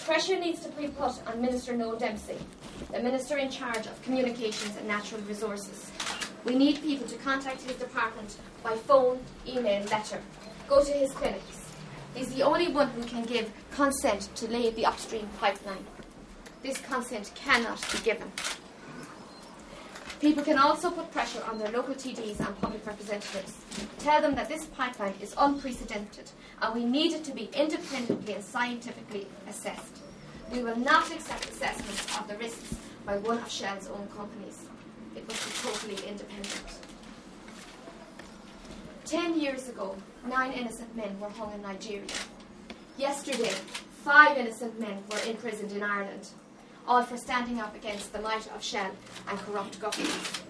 Pressure needs to be put on Minister Noel Dempsey, the Minister in charge of Communications and Natural Resources. We need people to contact his department by phone, email, letter. Go to his clinics. He's the only one who can give consent to lay the upstream pipeline. This consent cannot be given. People can also put pressure on their local TDs and public representatives. Tell them that this pipeline is unprecedented and we need it to be independently and scientifically assessed. We will not accept assessments of the risks by one of Shell's own companies. It must be totally independent. 10 years ago, 9 innocent men were hung in Nigeria. Yesterday, 5 innocent men were imprisoned in Ireland, all for standing up against the might of Shell and corrupt governments.